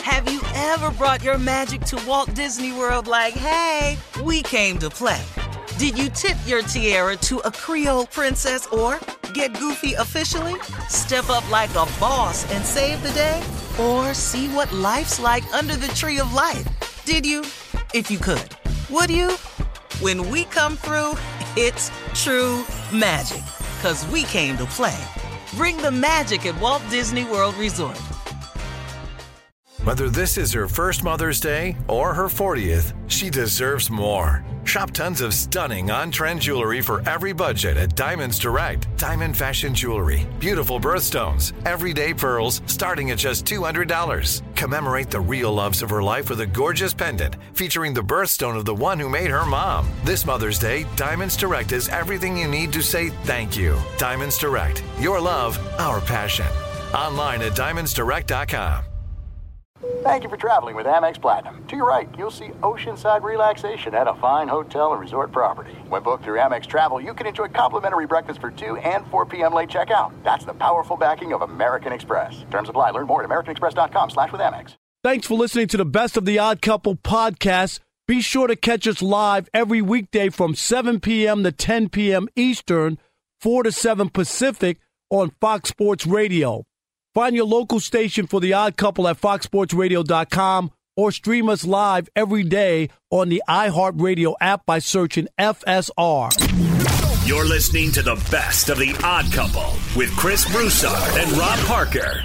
Have you ever brought your magic to Walt Disney World like, hey, we came to play? Did you tip your tiara to a Creole princess or get goofy officially? Step up like a boss and save the day? Or see what life's like under the tree of life? Did you? If you could. Would you? When we come through, it's true magic. 'Cause we came to play. Bring the magic at Walt Disney World Resort. Whether this is her first Mother's Day or her 40th, she deserves more. Shop tons of stunning on-trend jewelry for every budget at Diamonds Direct. Diamond fashion jewelry, beautiful birthstones, everyday pearls starting at just $200. Commemorate the real loves of her life with a gorgeous pendant featuring the birthstone of the one who made her mom. This Mother's Day, Diamonds Direct is everything you need to say thank you. Diamonds Direct, your love, our passion. Online at diamondsdirect.com. Thank you for traveling with Amex Platinum. To your right, you'll see oceanside relaxation at a fine hotel and resort property. When booked through Amex Travel, you can enjoy complimentary breakfast for 2 and 4 p.m. late checkout. That's the powerful backing of American Express. Terms apply. Learn more at americanexpress.com/withAmex. Thanks for listening to the Best of the Odd Couple podcast. Be sure to catch us live every weekday from 7 p.m. to 10 p.m. Eastern, 4 to 7 Pacific on Fox Sports Radio. Find your local station for The Odd Couple at foxsportsradio.com or stream us live every day on the iHeartRadio app by searching FSR. You're listening to the Best of The Odd Couple with Chris Broussard and Rob Parker.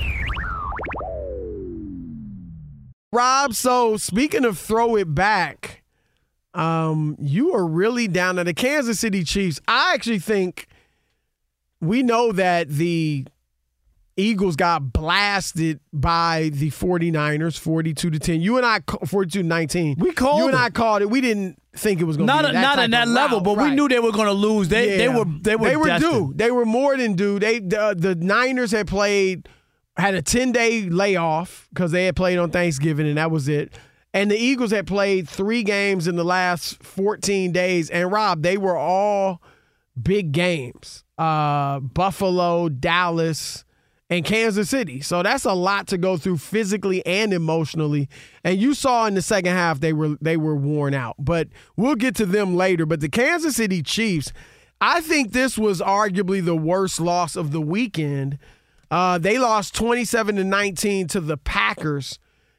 Rob, so speaking of throw it back, you are really down at the Kansas City Chiefs. I actually think we know that the Eagles got blasted by the 49ers, 42-10. You and I, 42-19. We called it. You and I called it. We didn't think it was going to be that not type in that of level, route. but we knew they were going to lose. They were destined. due. They were more than due. The Niners had a 10-day layoff because they had played on Thanksgiving, and that was it. And the Eagles had played 3 games in the last 14 days. And, Rob, they were all big games. Buffalo, Dallas, and Kansas City. So that's a lot to go through physically and emotionally. And you saw in the second half they were worn out. But we'll get to them later. But the Kansas City Chiefs, I think this was arguably the worst loss of the weekend. They lost 27-19 to the Packers.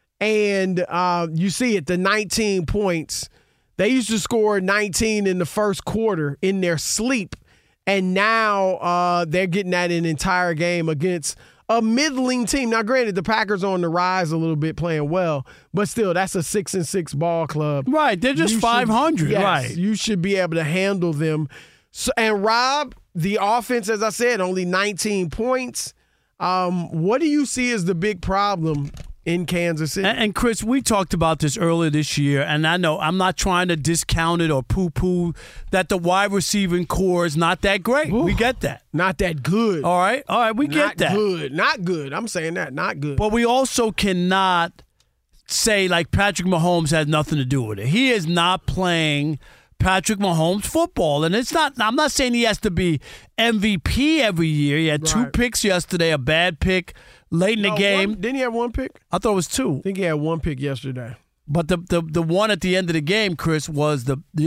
And you see it, the 19 points. They used to score 19 in the first quarter in their sleep. And now they're getting that an entire game against a middling team. Now, granted, the Packers are on the rise a little bit, playing well, but still, that's a 6-6 ball club. Right, they're just 500. Yes, right, you should be able to handle them. So, and Rob, the offense, as I said, only 19 points. What do you see as the big problem in Kansas City? And Chris, we talked about this earlier this year, and I know I'm not trying to discount it or poo-poo that the wide receiving core is not that great. Ooh, we get that. Not that good. All right, we get that. Not good. I'm saying that, not good. But we also cannot say, like, Patrick Mahomes has nothing to do with it. He is not playing Patrick Mahomes football. And I'm not saying he has to be MVP every year. He had 2 picks yesterday, a bad pick late in the game. Didn't he have 1 pick? I thought it was 2. I think he had 1 pick yesterday. But the one at the end of the game, Chris, was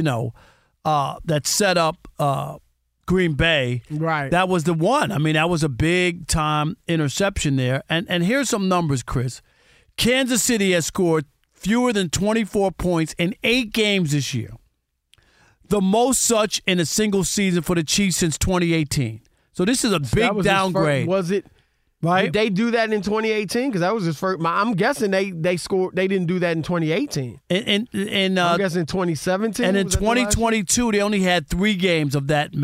that set up Green Bay. Right. That was the one. I mean, that was a big time interception there. And here's some numbers, Chris. Kansas City has scored fewer than 24 points in 8 games this year. The most such in a single season for the Chiefs since 2018. So this is a big downgrade. Was it? Right? Did they do that in 2018? Because that was his first. I'm guessing they scored. They didn't do that in 2018. I'm guessing 2017. And in 2022, they only had 3 games of that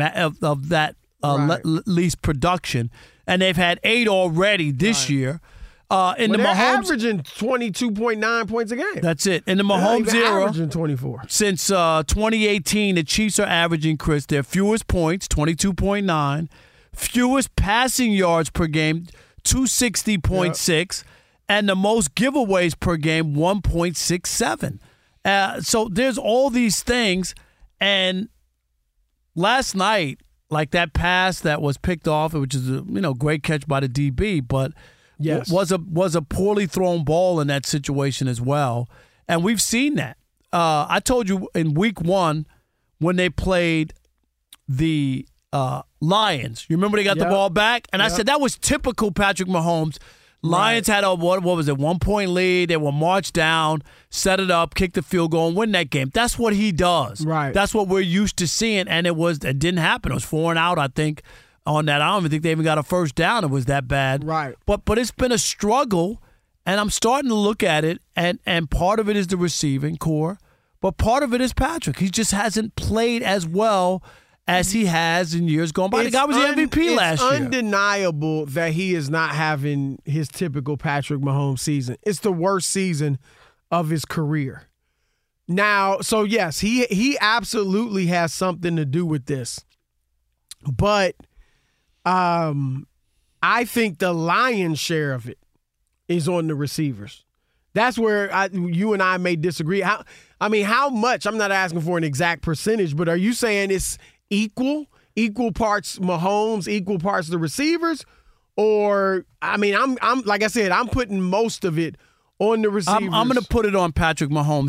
least production, and they've had 8 already this year. They're averaging 22.9 points a game. That's it. In the Mahomes era, averaging 24. Since 2018, the Chiefs are averaging, Chris, their fewest points, 22.9, fewest passing yards per game, 260.6, and the most giveaways per game, 1.67. So there's all these things, and last night, like that pass that was picked off, which is a great catch by the DB, but Yes. was a poorly thrown ball in that situation as well. And we've seen that. I told you in week 1 when they played the Lions. You remember they got the ball back? And I said that was typical Patrick Mahomes. Lions had a, what was it, 1-point lead. They will march down, set it up, kick the field goal, and win that game. That's what he does. Right. That's what we're used to seeing, and it didn't happen. It was 4 and out, I think, on that. I don't even think they even got a first down. It was that bad. Right. But it's been a struggle, and I'm starting to look at it, and part of it is the receiving core, but part of it is Patrick. He just hasn't played as well as he has in years gone by. The guy was the MVP last year. It's undeniable that he is not having his typical Patrick Mahomes season. It's the worst season of his career. Now, so yes, he absolutely has something to do with this. But I think the lion's share of it is on the receivers. That's where you and I may disagree. How much? I'm not asking for an exact percentage, but are you saying it's equal parts Mahomes, equal parts the receivers? Or, I'm like I said, I'm putting most of it on the receivers. I'm going to put it on Patrick Mahomes,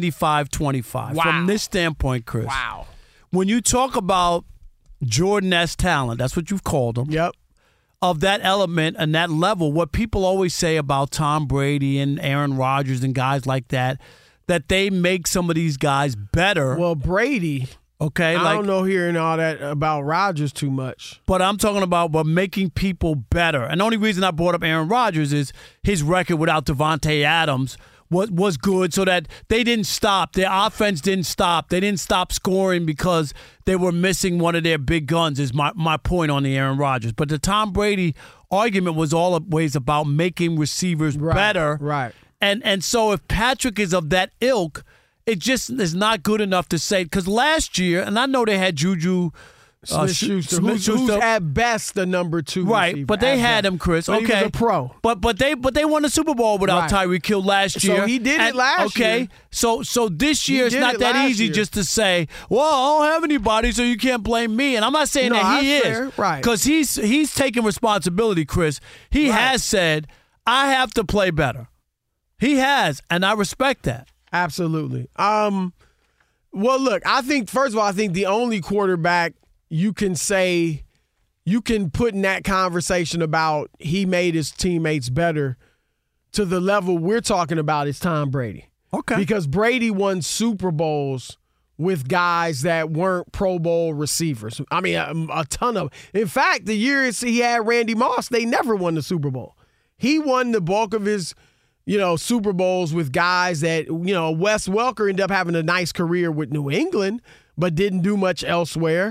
75-25. Wow. From this standpoint, Chris. Wow. When you talk about Jordan-esque talent, that's what you've called him. Yep. Of that element and that level, what people always say about Tom Brady and Aaron Rodgers and guys like that they make some of these guys better. Well, Brady... Okay, I don't know hearing all that about Rodgers too much. But I'm talking about making people better. And the only reason I brought up Aaron Rodgers is his record without Devontae Adams was good, so that they didn't stop. Their offense didn't stop. They didn't stop scoring because they were missing one of their big guns, is my point on the Aaron Rodgers. But the Tom Brady argument was always about making receivers better. Right. And so if Patrick is of that ilk, it just is not good enough to say, because last year, and I know they had Juju Smith-Schuster, who's at best the number 2 right, receiver. but they had him, Chris. But okay, he was a pro. But they won the Super Bowl without Tyreek Hill last year. So he did it last year. Okay, so this year it's not that easy just to say, well, I don't have anybody, so you can't blame me. And I'm not saying that he is, right? Because he's taking responsibility, Chris. He has said, I have to play better. He has, and I respect that. Absolutely. Well, look, I think, first of all, the only quarterback you can say you can put in that conversation about he made his teammates better to the level we're talking about is Tom Brady. Okay. Because Brady won Super Bowls with guys that weren't Pro Bowl receivers. I mean, a ton of. In fact, the years he had Randy Moss, they never won the Super Bowl. He won the bulk of his Super Bowls with guys that, Wes Welker ended up having a nice career with New England, but didn't do much elsewhere.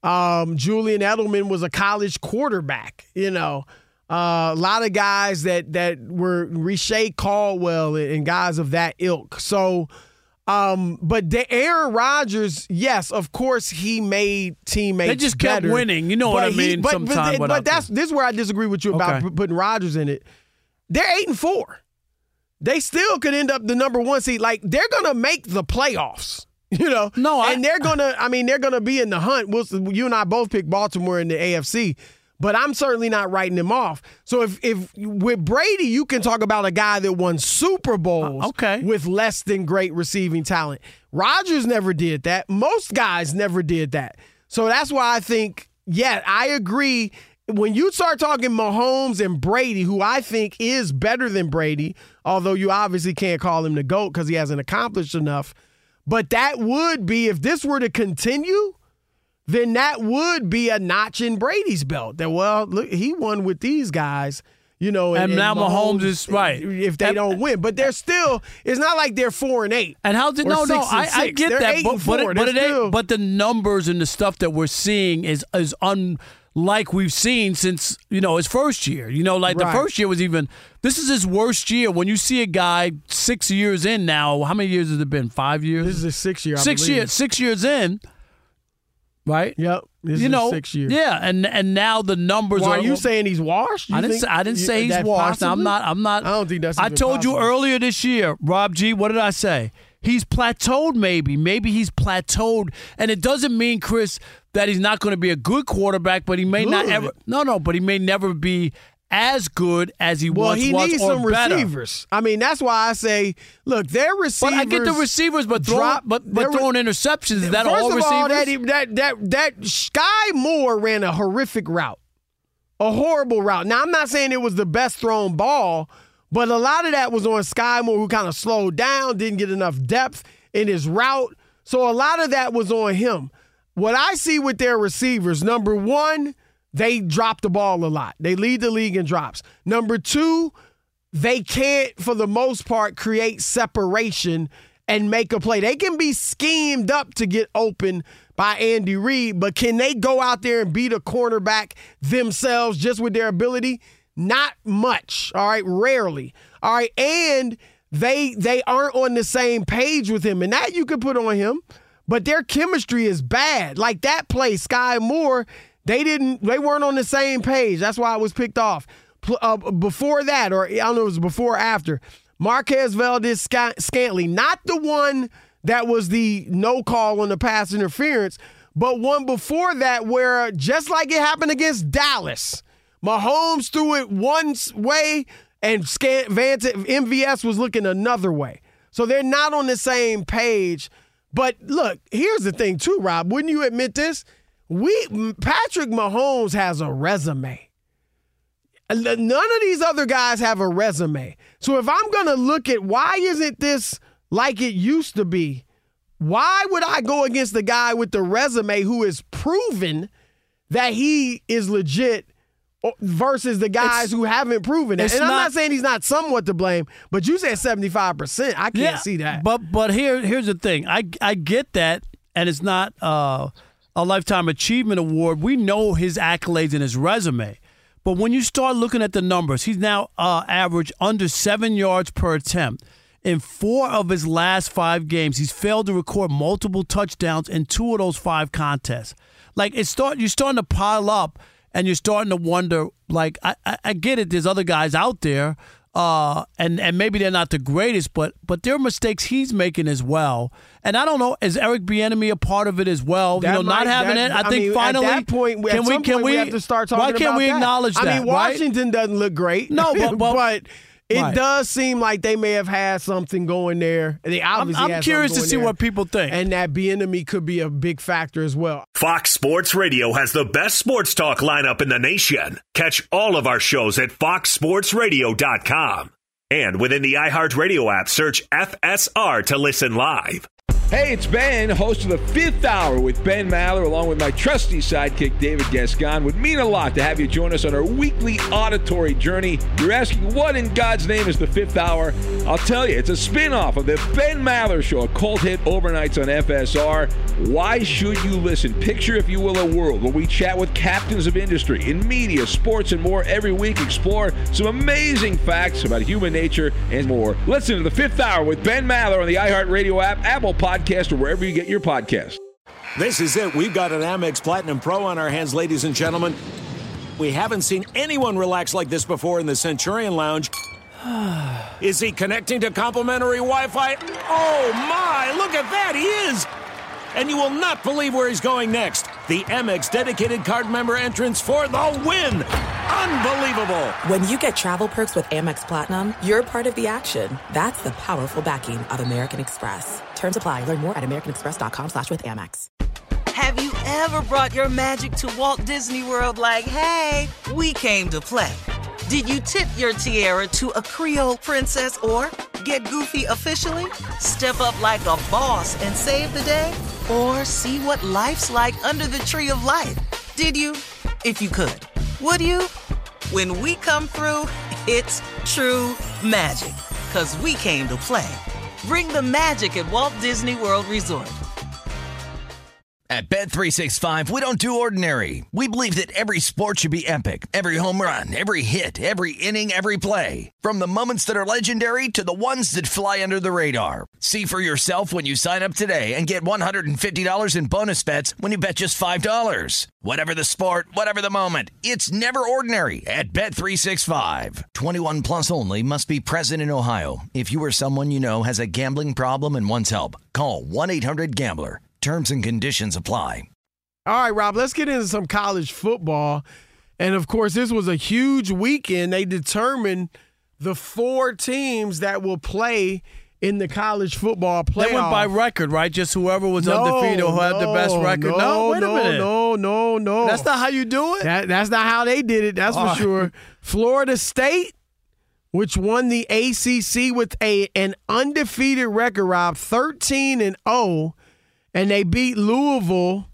Julian Edelman was a college quarterback, a lot of guys that were Richey Caldwell and guys of that ilk. So, but Aaron Rodgers, yes, of course he made teammates They just kept better, winning. You know what I mean? But this is where I disagree with you about putting Rodgers in it. They're 8-4. They still could end up the number 1 seed. Like, they're going to make the playoffs, No, and they're going to be in the hunt. You and I both picked Baltimore in the AFC, but I'm certainly not writing them off. So if with Brady, you can talk about a guy that won Super Bowls with less than great receiving talent. Rodgers never did that. Most guys never did that. So that's why I think, I agree. When you start talking Mahomes and Brady, who I think is better than Brady, although you obviously can't call him the GOAT because he hasn't accomplished enough, but that would be, if this were to continue, then that would be a notch in Brady's belt. That, well, look, he won with these guys, and now Mahomes is right if they don't win. But they're still, it's not like they're 4-8. And how did I get they're that, 8-4. but the numbers and the stuff that we're seeing is unlike we've seen since his first year. The first year was even. This is his worst year. When you see a guy 6 years in now, how many years has it been? 5 years. This is his 6th year. 6 years in. Right. Yep. This is 6 years. Yeah, and now the numbers are. Are you saying he's washed? I didn't say he's washed. Now, I'm not. I don't think that's. I told possible. you earlier this year, Rob G. What did I say? He's plateaued. Maybe he's plateaued, and it doesn't mean, Chris, that he's not going to be a good quarterback. But he may not ever. No. But he may never be as good as he once was, he needs some better. receivers. I mean, that's why I say, look, their receivers. But I get the receivers, but throwing interceptions, is that all receivers? First of all, that Sky Moore ran a horrific route, a horrible route. Now, I'm not saying it was the best thrown ball, but a lot of that was on Sky Moore, who kind of slowed down, didn't get enough depth in his route. So a lot of that was on him. What I see with their receivers, number one, they drop the ball a lot. They lead the league in drops. Number two, they can't, for the most part, create separation and make a play. They can be schemed up to get open by Andy Reid, but can they go out there and beat a cornerback themselves just with their ability? Not much, all right? Rarely, all right? And they aren't on the same page with him, and that you can put on him, but their chemistry is bad. Like that play, Sky Moore, they weren't on the same page. That's why it was picked off. Before that, or I don't know if it was before or after, Marquez Valdes-Scantling, not the one that was the no call on the pass interference, but one before that where, just like it happened against Dallas, Mahomes threw it one way and MVS was looking another way. So they're not on the same page. But look, here's the thing too, Rob. Wouldn't you admit this? Patrick Mahomes has a resume. None of these other guys have a resume. So if I'm going to look at why isn't this like it used to be, why would I go against the guy with the resume who has proven that he is legit versus the guys who haven't proven it? And I'm not saying he's not somewhat to blame, but you said 75%. I can't see that. But here's the thing. I get that, and it's not a Lifetime Achievement Award. We know his accolades and his resume. But when you start looking at the numbers, he's now averaged under 7 yards per attempt. In 4 of his last 5 games, he's failed to record multiple touchdowns in 2 of those 5 contests. Like, you're starting to pile up, and you're starting to wonder, like, I get it, there's other guys out there, and maybe they're not the greatest, but there are mistakes he's making as well. And I don't know, is Eric Bieniemy a part of it as well? I think finally, at that point, we have to start talking about that. Why can't we acknowledge that? I mean, Washington doesn't look great. No, but it does seem like they may have had something going there. They obviously I'm curious to see what people think. And that Bieniemy could be a big factor as well. Fox Sports Radio has the best sports talk lineup in the nation. Catch all of our shows at foxsportsradio.com. And within the iHeartRadio app, search FSR to listen live. Hey, it's Ben, host of the Fifth Hour with Ben Maller, along with my trusty sidekick, David Gascon. Would mean a lot to have you join us on our weekly auditory journey. You're asking, what in God's name is the Fifth Hour? I'll tell you, it's a spin-off of the Ben Maller Show, a cult hit overnights on FSR. Why should you listen? Picture, if you will, a world where we chat with captains of industry in media, sports, and more every week. Explore some amazing facts about human nature and more. Listen to the Fifth Hour with Ben Maller on the iHeartRadio app, Apple Podcast, or wherever you get your podcast. This is it. We've got an Amex Platinum Pro on our hands, ladies and gentlemen. We haven't seen anyone relax like this before in the Centurion Lounge. Is he connecting to complimentary Wi-Fi? Oh, my. Look at that. He is. And you will not believe where he's going next. The Amex dedicated card member entrance for the win. Unbelievable. When you get travel perks with Amex Platinum, you're part of the action. That's the powerful backing of American Express. Terms apply. Learn more at americanexpress.com/withAmex. Have you ever brought your magic to Walt Disney World like, hey, we came to play? Did you tip your tiara to a Creole princess or get goofy officially? Step up like a boss and save the day? Or see what life's like under the tree of life? Did you? If you could. Would you? When we come through, it's true magic. 'Cause we came to play. Bring the magic at Walt Disney World Resort. At Bet365, we don't do ordinary. We believe that every sport should be epic. Every home run, every hit, every inning, every play. From the moments that are legendary to the ones that fly under the radar. See for yourself when you sign up today and get $150 in bonus bets when you bet just $5. Whatever the sport, whatever the moment, it's never ordinary at Bet365. 21 plus only. Must be present in Ohio. If you or someone you know has a gambling problem and wants help, call 1-800-GAMBLER. Terms and conditions apply. All right, Rob, let's get into some college football. And, of course, this was a huge weekend. They determined the 4 teams that will play in the college football playoff. They went by record, right? Just whoever was undefeated or who had the best record. No, wait a minute. No. That's not how you do it? That's not how they did it, that's for sure. Florida State, which won the ACC with an undefeated record, Rob, 13-0, and they beat Louisville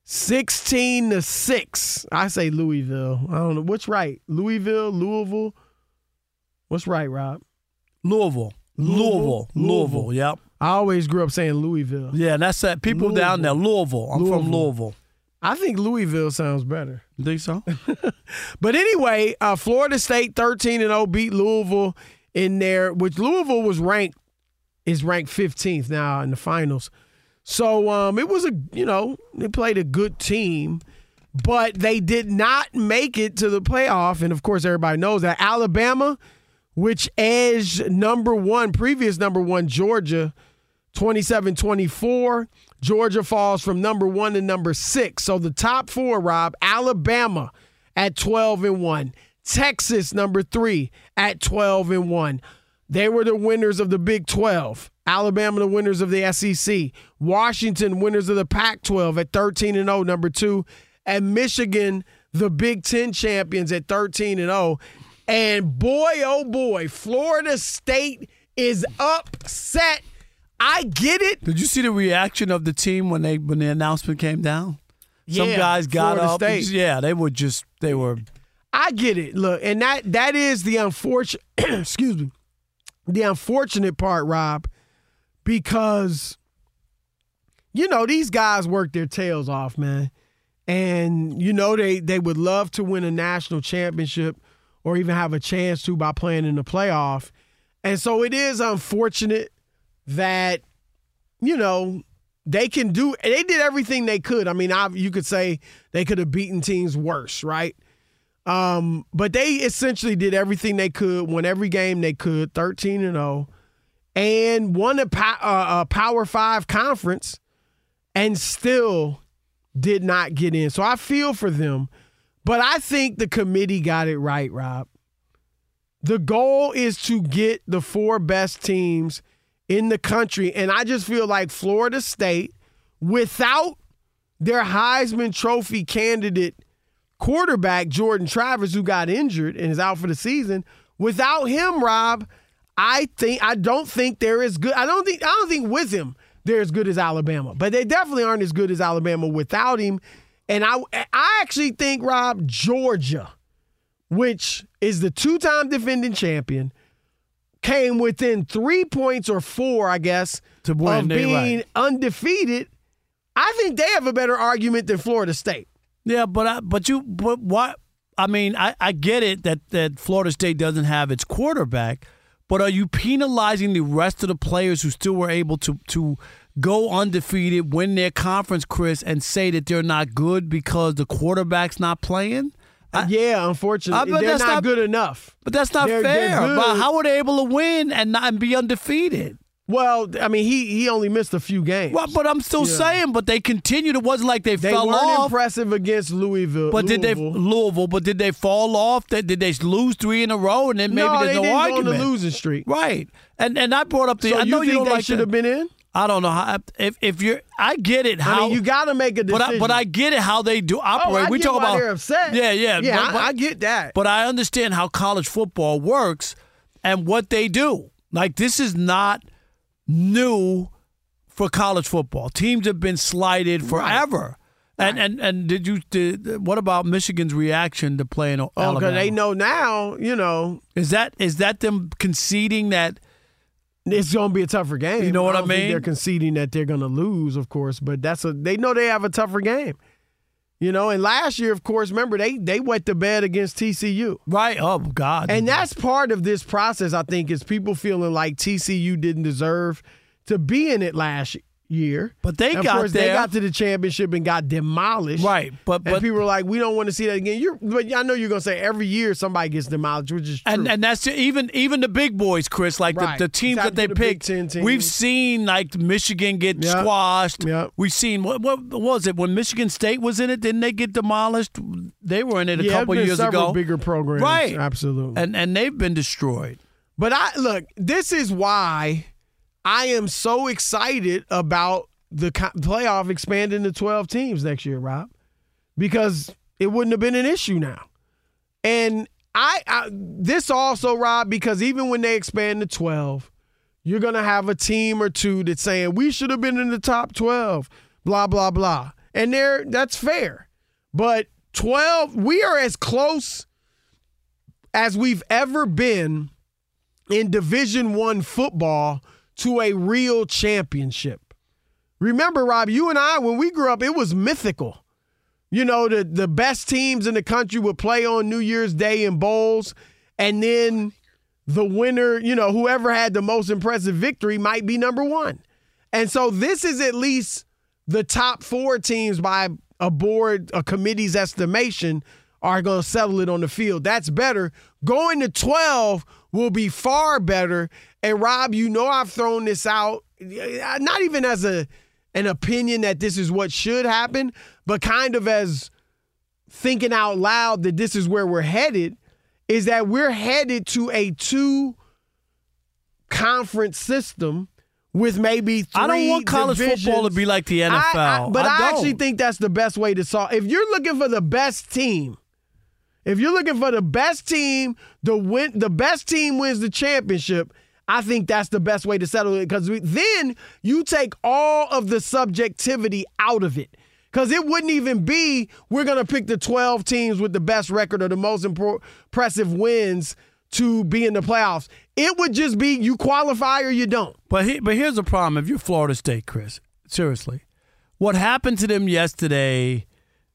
16-6. I say Louisville. I don't know. What's right? Louisville? What's right, Rob? Louisville, yep. I always grew up saying Louisville. Yeah, that's that. People down there, Louisville. I'm from Louisville. I think Louisville sounds better. You think so? But anyway, Florida State 13-0 beat Louisville in there, which Louisville is ranked 15th now in the finals. So it was they played a good team, but they did not make it to the playoff. And of course, everybody knows that Alabama, which edged previous number one Georgia, 27-24. Georgia falls from number 1 to number 6. So the top 4, Rob, Alabama at 12-1. Texas, number 3, at 12-1. They were the winners of the Big 12. Alabama, the winners of the SEC. Washington, winners of the Pac-12 at 13-0, number 2. And Michigan, the Big 10 champions at 13-0. And boy, oh boy, Florida State is upset. I get it. Did you see the reaction of the team when the announcement came down? Yeah, some guys got Florida up. State. Yeah, they were. I get it. Look, and that is the unfortunate. Excuse me. The unfortunate part, Rob, because these guys work their tails off, man, and they would love to win a national championship or even have a chance to by playing in the playoff, and so it is unfortunate that they did everything they could. I mean, you could say they could have beaten teams worse, right? But they essentially did everything they could, won every game they could, 13-0, and won a Power 5 conference and still did not get in. So I feel for them, but I think the committee got it right, Rob. The goal is to get the 4 best teams in the country, and I just feel like Florida State, without their Heisman Trophy candidate quarterback Jordan Travis, who got injured and is out for the season, without him, Rob, I don't think they're as good. I don't think with him they're as good as Alabama, but they definitely aren't as good as Alabama without him. And I actually think, Rob, Georgia, which is the 2-time defending champion, came within 3 points or 4, I guess, to win, of being undefeated. I think they have a better argument than Florida State. Yeah, but what? I mean, I get it that Florida State doesn't have its quarterback, but are you penalizing the rest of the players who still were able to go undefeated, win their conference, Chris, and say that they're not good because the quarterback's not playing? Yeah, unfortunately, they're not good enough. But that's not fair. But how were they able to win and be undefeated? Well, I mean, he only missed a few games. Well, but I'm still saying, but they continued. It wasn't like they fell off. They weren't impressive against Louisville. But did they fall off? Did they lose 3 in a row? And then maybe there's no argument. No, they didn't go on the losing streak. Right. And I brought up So I know you don't think they like should have been in? I don't know how. If you're, I get it. How I mean, you got to make a decision. But I get it how they do operate. We talk about they're upset. Yeah. I get that. But I understand how college football works and what they do. Like, this is not new for college football. Teams have been slighted forever. Right. And what about Michigan's reaction to playing Alabama? Oh, because they know now. Is that them conceding that? It's going to be a tougher game. You know what I mean? Think they're conceding that they're going to lose, of course, but they know they have a tougher game. And last year, of course, remember, they wet the bed against TCU. Right. Oh, God. And that's part of this process, I think, is people feeling like TCU didn't deserve to be in it last year. But they of got course, there. They got to the championship and got demolished. Right. But people were like, we don't want to see that again. But I know you're going to say every year somebody gets demolished, which is true. And that's even the big boys, Chris, like the teams that they picked. We've seen like Michigan get squashed. Yep. We've seen, what was it, when Michigan State was in it, didn't they get demolished? They were in it a couple years ago. Bigger programs. Right. Absolutely. And they've been destroyed. But look, this is why I am so excited about the playoff expanding to 12 teams next year, Rob, because it wouldn't have been an issue now. And this also, Rob, because even when they expand to 12, you're going to have a team or two that's saying, we should have been in the top 12, blah, blah, blah. And that's fair. But 12, we are as close as we've ever been in Division I football to a real championship. Remember, Rob, you and I, when we grew up, it was mythical. You know, the best teams in the country would play on New Year's Day in bowls, and then the winner, you know, whoever had the most impressive victory might be number one. And so this is at least the top 4 teams by a committee's estimation are going to settle it on the field. That's better. Going to 12 will be far better. And, Rob, you know I've thrown this out, not even as an opinion that this is what should happen, but kind of as thinking out loud that this is where we're headed, is that we're headed to a 2-conference system with maybe 3 I don't want college divisions. football to be like the NFL. But I actually think that's the best way to solve. If you're looking for the best team, the best team wins the championship, I think that's the best way to settle it, because then you take all of the subjectivity out of it. Because it wouldn't even be, we're going to pick the 12 teams with the best record or the most impressive wins to be in the playoffs. It would just be you qualify or you don't. But here's the problem. If you're Florida State, Chris, seriously, what happened to them yesterday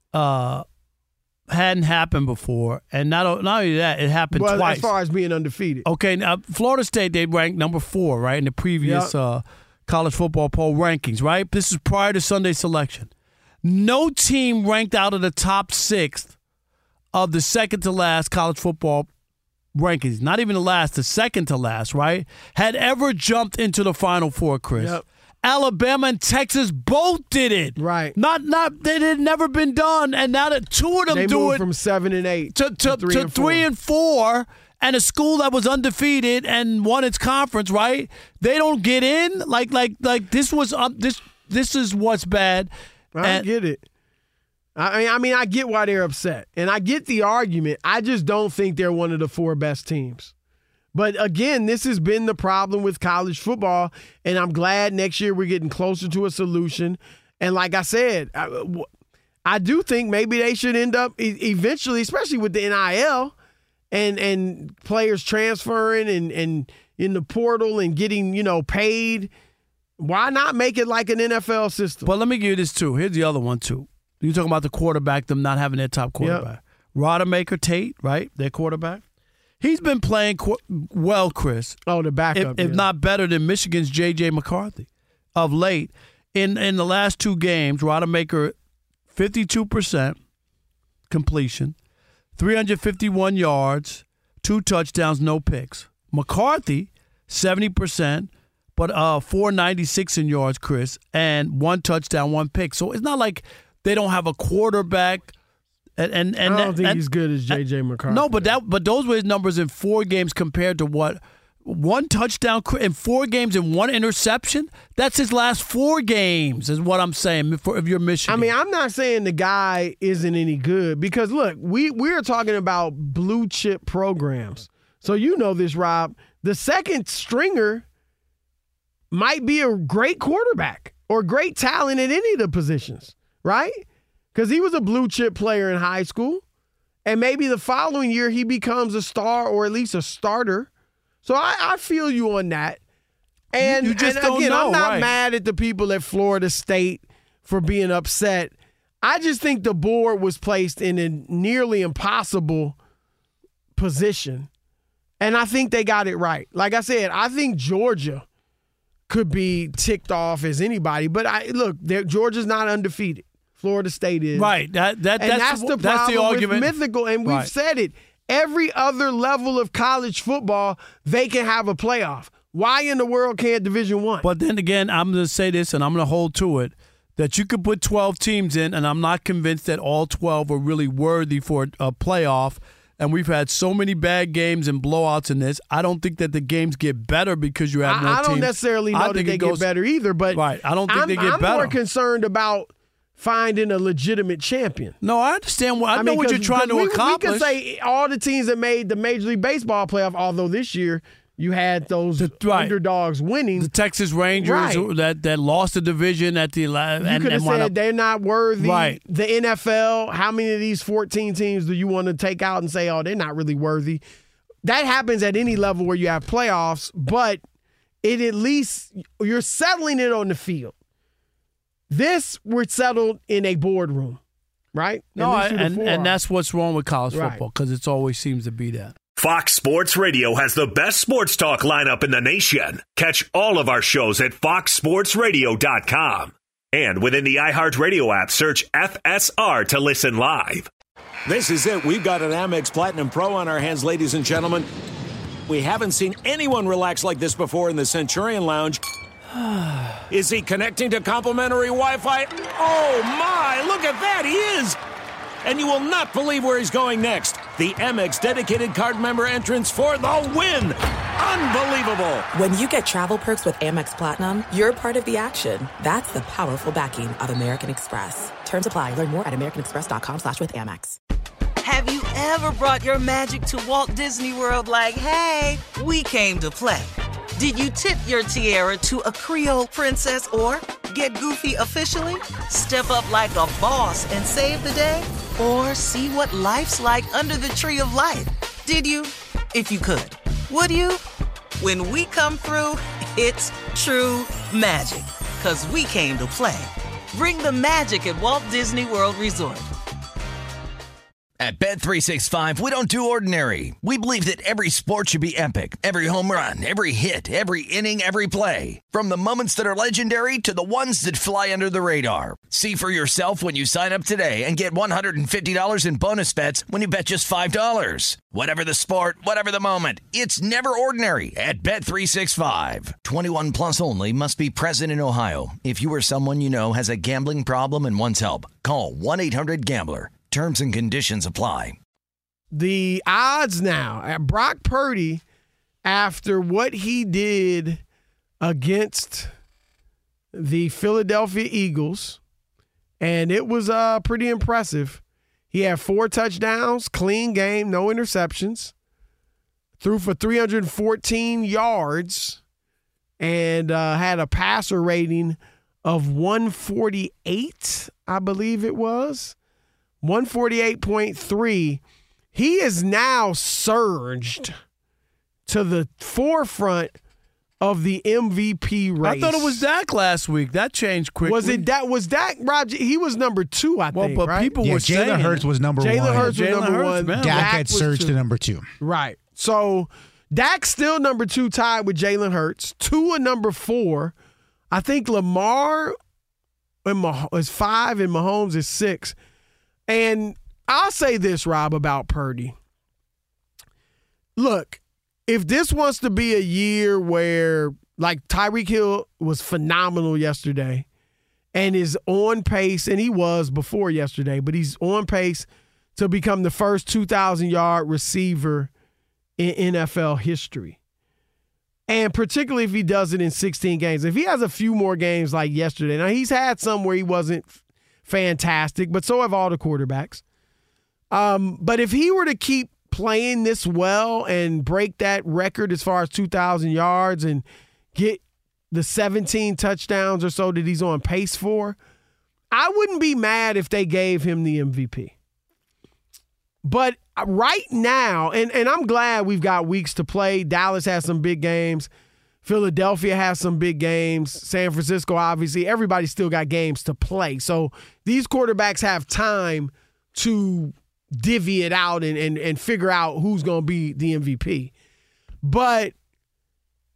hadn't happened before, and not only that, it happened twice. As far as being undefeated. Okay, now Florida State, they ranked number 4, right, in the previous college football poll rankings, right? This is prior to Sunday selection. No team ranked out of the top 6 of the second to last college football rankings, not even the last, the second to last, right, had ever jumped into the Final Four, Chris. Yep. Alabama and Texas both did it. Right. It had never been done, and now that 2 of them do it from 7 and 8 to 3 and 4, and a school that was undefeated and won its conference, right? They don't get in. Like this was this is what's bad. I get it. I mean, I get why they're upset, and I get the argument. I just don't think they're one of the 4 best teams. But again, this has been the problem with college football, and I'm glad next year we're getting closer to a solution. And like I said, I do think maybe they should end up eventually, especially with the NIL and players transferring and in the portal and getting, paid. Why not make it like an NFL system? But let me give you this, too. Here's the other one, too. You're talking about the quarterback, them not having their top quarterback. Yep. Rodemaker Tate, right, their quarterback. He's been playing well, Chris. Oh, the backup. If not better than Michigan's J.J. McCarthy of late. In the last 2 games, Rodemaker, 52% completion, 351 yards, 2 touchdowns, no picks. McCarthy, 70%, but 496 in yards, Chris, and 1 touchdown, 1 pick. So it's not like they don't have a quarterback. And I don't think he's good as J.J. McCarthy. No, but those were his numbers in 4 games compared to what? 1 touchdown in 4 games and 1 interception? That's his last 4 games is what I'm saying if you're Michigan. I mean, I'm not saying the guy isn't any good because, look, we're talking about blue-chip programs. So you know this, Rob. The second stringer might be a great quarterback or great talent at any of the positions, right? Because he was a blue-chip player in high school, and maybe the following year he becomes a star or at least a starter. So I feel you on that. And, you just don't know, I'm not mad at the people at Florida State for being upset. I just think the board was placed in a nearly impossible position, and I think they got it right. Like I said, I think Georgia could be ticked off as anybody. But Georgia's not undefeated. Florida State is. Right. That's the problem the argument. with Mythical, and we've said it. Every other level of college football, they can have a playoff. Why in the world can't Division I? But then again, I'm going to say this, and I'm going to hold to it, that you could put 12 teams in, and I'm not convinced that all 12 are really worthy for a playoff. And we've had so many bad games and blowouts in this. I don't think that the games get better because you have more teams. I don't necessarily know that they get better either, but right. I don't think they get better. I'm more concerned about finding a legitimate champion. No, I understand. I know what you're trying to accomplish. We can say all the teams that made the Major League Baseball playoff, although this year you had those underdogs winning. The Texas Rangers that lost the division at the last. You could have said they're not worthy. Right. The NFL, how many of these 14 teams do you want to take out and say, oh, they're not really worthy? That happens at any level where you have playoffs, but it at least you're settling it on the field. This, we're settled in a boardroom, right? No, and that's what's wrong with college football because it always seems to be that. Fox Sports Radio has the best sports talk lineup in the nation. Catch all of our shows at foxsportsradio.com. And within the iHeartRadio app, search FSR to listen live. This is it. We've got an Amex Platinum Pro on our hands, ladies and gentlemen. We haven't seen anyone relax like this before in the Centurion Lounge. Is he connecting to complimentary Wi-Fi? Oh, my! Look at that! He is! And you will not believe where he's going next. The Amex dedicated card member entrance for the win! Unbelievable! When you get travel perks with Amex Platinum, you're part of the action. That's the powerful backing of American Express. Terms apply. Learn more at americanexpress.com/withAmex. Have you ever brought your magic to Walt Disney World like, hey, we came to play? Did you tip your tiara to a Creole princess or get goofy officially? Step up like a boss and save the day? Or see what life's like under the tree of life? Did you? If you could. Would you? When we come through, it's true magic. 'Cause we came to play. Bring the magic at Walt Disney World Resort. At Bet365, we don't do ordinary. We believe that every sport should be epic. Every home run, every hit, every inning, every play. From the moments that are legendary to the ones that fly under the radar. See for yourself when you sign up today and get $150 in bonus bets when you bet just $5. Whatever the sport, whatever the moment, it's never ordinary at Bet365. 21 plus only. Must be present in Ohio. If you or someone you know has a gambling problem and wants help, call 1-800-GAMBLER. Terms and conditions apply. The odds now at Brock Purdy, after what he did against the Philadelphia Eagles, and it was pretty impressive. He had 4 touchdowns, clean game, no interceptions, threw for 314 yards, and had a passer rating of 148, I believe it was. 148.3. He is now surged to the forefront of the MVP race. I thought it was Dak last week. That changed quickly. Was Dak, Roger? He was number 2, I think, but right? people were saying Jalen Hurts was number 1. Jalen Hurts was number 1. Man. Dak had surged to number 2. Right. So Dak's still number 2, tied with Jalen Hurts. 2 and number 4. I think Lamar is 5 and Mahomes is 6. And I'll say this, Rob, about Purdy. Look, if this wants to be a year where, like, Tyreek Hill was phenomenal yesterday and is on pace, and he was before yesterday, but he's on pace to become the first 2,000-yard receiver in NFL history. And particularly if he does it in 16 games. If he has a few more games like yesterday. Now, he's had some where he wasn't fantastic, but so have all the quarterbacks. But if he were to keep playing this well and break that record as far as 2,000 yards and get the 17 touchdowns or so that he's on pace for, I wouldn't be mad if they gave him the MVP. But right now, and I'm glad we've got weeks to play. Dallas has some big games. Philadelphia has some big games. San Francisco, obviously. Everybody's still got games to play. So these quarterbacks have time to divvy it out and figure out who's going to be the MVP. But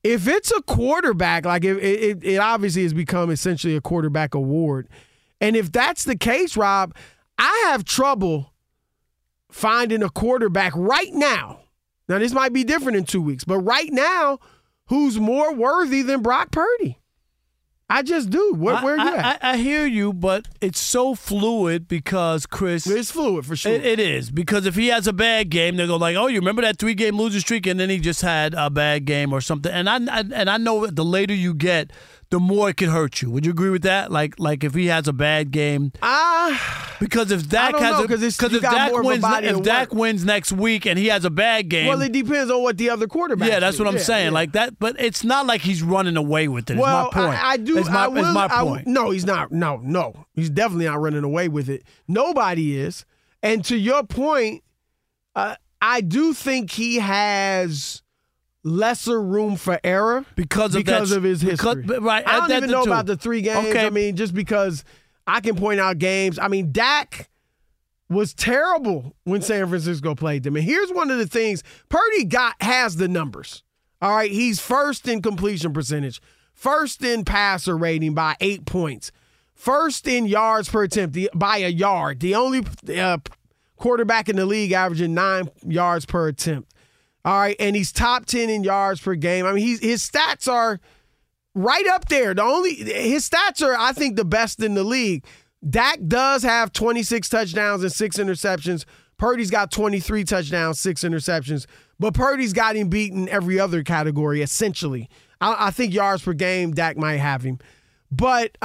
If it's a quarterback, like it obviously has become essentially a quarterback award. And if that's the case, Rob, I have trouble finding a quarterback right now. Now, this might be different in 2 weeks, but right now, who's more worthy than Brock Purdy? I just do. Where are you at? I hear you, but it's so fluid because, Chris. It's fluid for sure. It is. Because if he has a bad game, they go like, oh, you remember that 3-game losing streak? And then he just had a bad game or something. And I know the later you get, the more it can hurt you. Would you agree with that? Like if he has a bad game? Because if Dak if Dak wins next week and he has a bad game. Well, it depends on what the other quarterback. Yeah, that's what I'm saying. Yeah. Like that, but it's not like he's running away with it. Well, is my point. I do. It's my point. No, he's not. No, he's definitely not running away with it. Nobody is. And to your point, I do think he has lesser room for error because of his history. Right. I don't even know about the 3 games. Okay. I mean, just because I can point out games. I mean, Dak was terrible when San Francisco played them. And here's one of the things. Purdy has the numbers. All right. He's first in completion percentage, first in passer rating by 8 points, first in yards per attempt by a yard. The only quarterback in the league averaging 9 yards per attempt. All right, and he's top 10 in yards per game. I mean, his stats are right up there. His stats are, I think, the best in the league. Dak does have 26 touchdowns and 6 interceptions. Purdy's got 23 touchdowns, 6 interceptions. But Purdy's got him beaten every other category, essentially. I think yards per game, Dak might have him. But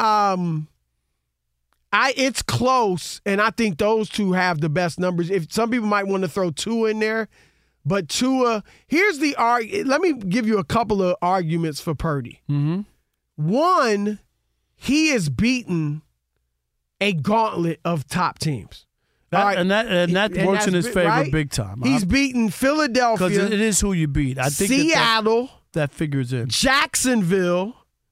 it's close, and I think those two have the best numbers. If some people might want to throw Tua in there, but Tua, here's the let me give you a couple of arguments for Purdy. Mm-hmm. One, he has beaten a gauntlet of top teams. And that works in his favor, right? Big time. He's beaten Philadelphia. Because it is who you beat. I think Seattle. That figures in. Jacksonville.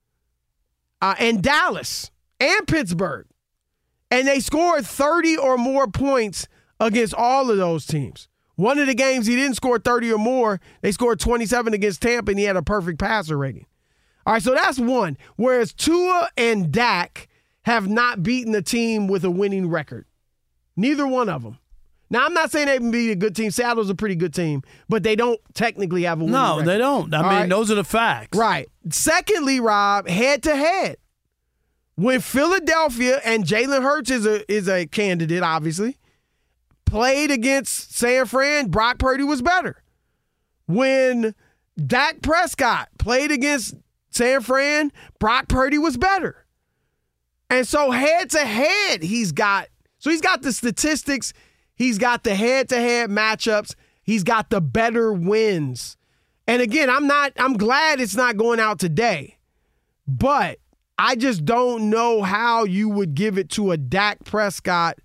And Dallas. And Pittsburgh. And they scored 30 or more points against all of those teams. One of the games he didn't score 30 or more, they scored 27 against Tampa, and he had a perfect passer rating. All right, so that's one. Whereas Tua and Dak have not beaten a team with a winning record. Neither one of them. Now, I'm not saying they can be a good team. Seattle's a pretty good team, but they don't technically have a winning record. No, they don't. I mean, those are the facts. Right. Secondly, Rob, head-to-head. When Philadelphia, and Jalen Hurts is a candidate, obviously, played against San Fran, Brock Purdy was better. When Dak Prescott played against San Fran, Brock Purdy was better. And so head-to-head, he's got the statistics, he's got the head-to-head matchups, he's got the better wins. And again, I'm glad it's not going out today. But I just don't know how you would give it to a Dak Prescott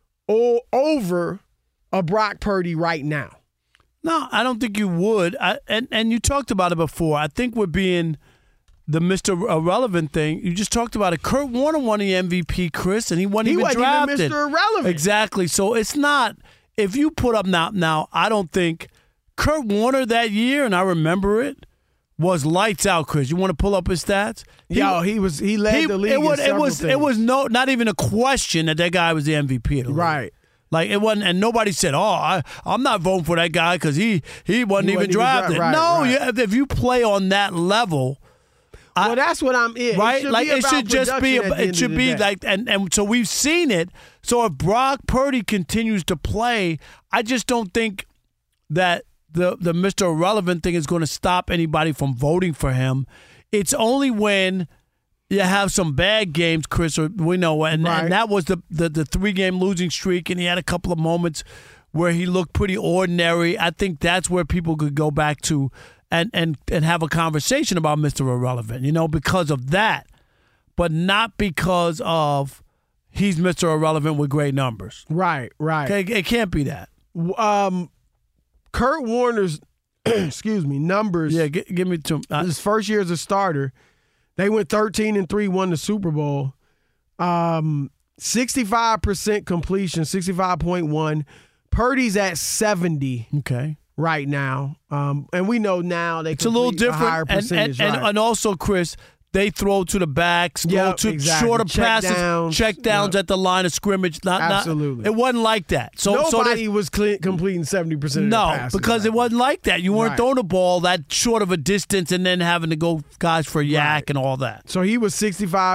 over a Brock Purdy right now. No, I don't think you would. And you talked about it before. I think we're being the Mr. Irrelevant thing. You just talked about it. Kurt Warner won the MVP, Chris, and he wasn't even drafted. He wasn't even Mr. Irrelevant. Exactly. So it's not, if you put up now, I don't think Kurt Warner that year, and I remember it, was lights out, Chris. You want to pull up his stats? He led the league in several things. It was not even a question that guy was the MVP of the league. Right. Like, it wasn't, and nobody said, I'm not voting for that guy because he wasn't even drafted. Right. If you play on that level. Well, that's what I'm in. Right? It should be like, and so we've seen it. So if Brock Purdy continues to play, I just don't think that the Mr. Irrelevant thing is going to stop anybody from voting for him. It's only when you have some bad games, Chris, and that was the 3-game losing streak, and he had a couple of moments where he looked pretty ordinary. I think that's where people could go back to and have a conversation about Mr. Irrelevant, because of that, but not because of he's Mr. Irrelevant with great numbers. Right. Okay, it can't be that. Kurt Warner's, numbers. Yeah, give me two. His first year as a starter, they went 13-3, won the Super Bowl. 65% completion, 65.1. Purdy's at 70. Okay. right now. And we know now they it's a little different. higher percentage. And also, Chris, they throw to the backs, throw to shorter passes, check downs at the line of scrimmage. Absolutely. It wasn't like that. Nobody was completing 70% of their passes. No, because it wasn't like that. You weren't throwing the ball that short of a distance and then having to go guys for a yak and all that. So he was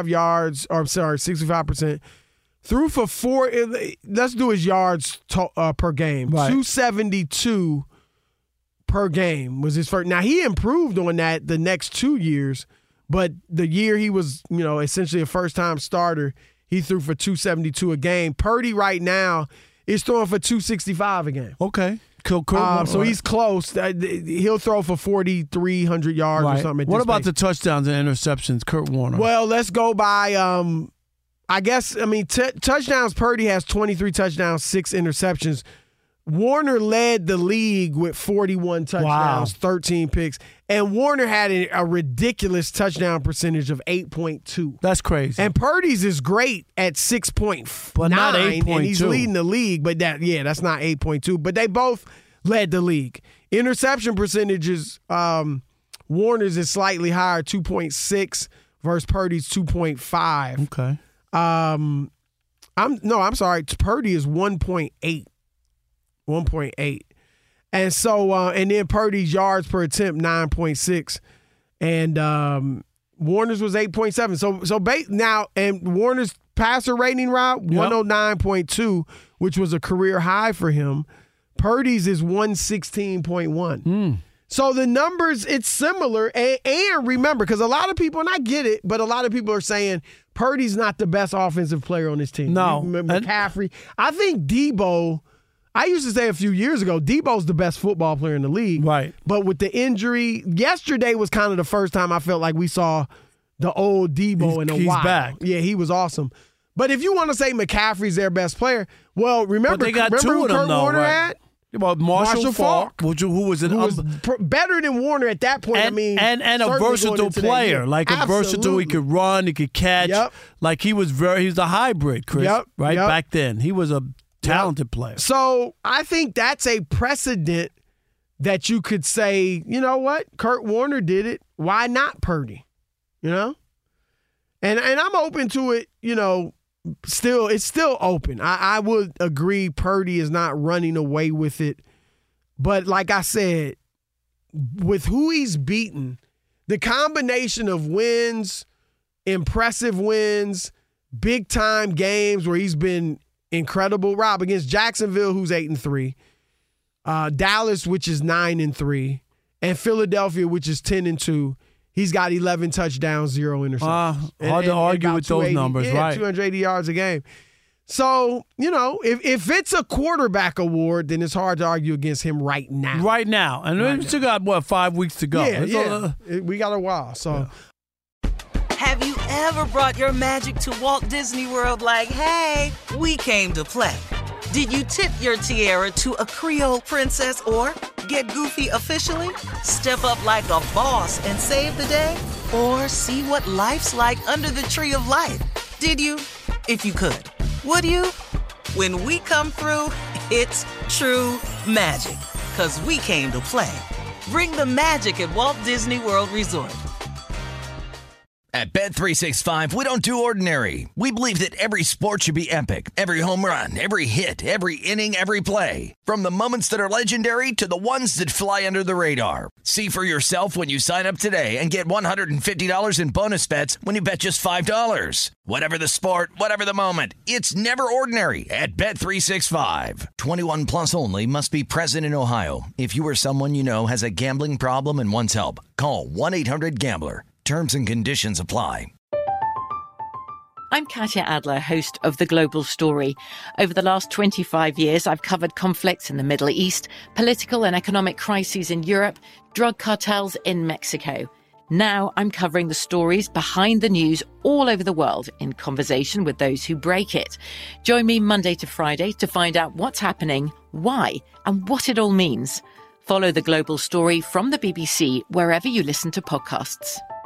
65%. Threw for 4. Let's do his yards per game. Right. 272 per game was his first. Now, he improved on that the next 2 years. But the year he was, essentially a first-time starter, he threw for 272 a game. Purdy right now is throwing for 265 a game. Okay. So he's close. He'll throw for 4,300 yards or something. What about the touchdowns and interceptions, Kurt Warner? Well, let's go by, touchdowns. Purdy has 23 touchdowns, 6 interceptions. Warner led the league with 41 touchdowns, 13 picks. And Warner had a ridiculous touchdown percentage of 8.2. That's crazy. And Purdy's is great at 6.9. But not 8.2. And he's leading the league, but that's not 8.2. But they both led the league. Interception percentages, Warner's is slightly higher, 2.6 versus Purdy's 2.5. Okay. I'm sorry. Purdy is 1.8. 1.8. And so, and then Purdy's yards per attempt, 9.6. And Warner's was 8.7. Now, and Warner's passer rating, Rob, 109.2, which was a career high for him. Purdy's is 116.1. So the numbers, it's similar. And remember, because a lot of people, and I get it, but a lot of people are saying Purdy's not the best offensive player on this team. No. McCaffrey. I think Debo, I used to say a few years ago, Debo's the best football player in the league. Right. But with the injury, yesterday was kind of the first time I felt like we saw the old Debo in a while. He's back. Yeah, he was awesome. But if you want to say McCaffrey's their best player, well, remember they got two who of them, Kurt though, Warner right? had? Well, Marshall Faulk, who was better than Warner at that point. And a versatile player, versatile. He could run, he could catch. Yep. Like he was a hybrid, Chris. Yep. Right back then, he was a talented player. So I think that's a precedent that you could say, you know what, Kurt Warner did it. Why not Purdy? And I'm open to it. It's still open. I would agree Purdy is not running away with it. But like I said, with who he's beaten, the combination of wins, impressive wins, big-time games where he's been incredible. Rob, against Jacksonville, who's 8-3, Dallas, which is 9-3, and Philadelphia, which is 10-2. He's got 11 touchdowns, 0 interceptions. Hard to argue with those numbers, right? 280 yards a game. So, if it's a quarterback award, then it's hard to argue against him right now. Right now. And we still got, 5 weeks to go? We got a while. So, Have you ever brought your magic to Walt Disney World like, hey, we came to play? Did you tip your tiara to a Creole princess or get goofy officially? Step up like a boss and save the day? Or see what life's like under the tree of life? Did you? If you could. Would you? When we come through, it's true magic. 'Cause we came to play. Bring the magic at Walt Disney World Resort. At Bet365, we don't do ordinary. We believe that every sport should be epic. Every home run, every hit, every inning, every play. From the moments that are legendary to the ones that fly under the radar. See for yourself when you sign up today and get $150 in bonus bets when you bet just $5. Whatever the sport, whatever the moment, it's never ordinary at Bet365. 21 plus only. Must be present in Ohio. If you or someone you know has a gambling problem and wants help, call 1-800-GAMBLER. Terms and conditions apply. I'm Katya Adler, host of The Global Story. Over the last 25 years, I've covered conflicts in the Middle East, political and economic crises in Europe, drug cartels in Mexico. Now I'm covering the stories behind the news all over the world in conversation with those who break it. Join me Monday to Friday to find out what's happening, why, and what it all means. Follow The Global Story from the BBC wherever you listen to podcasts.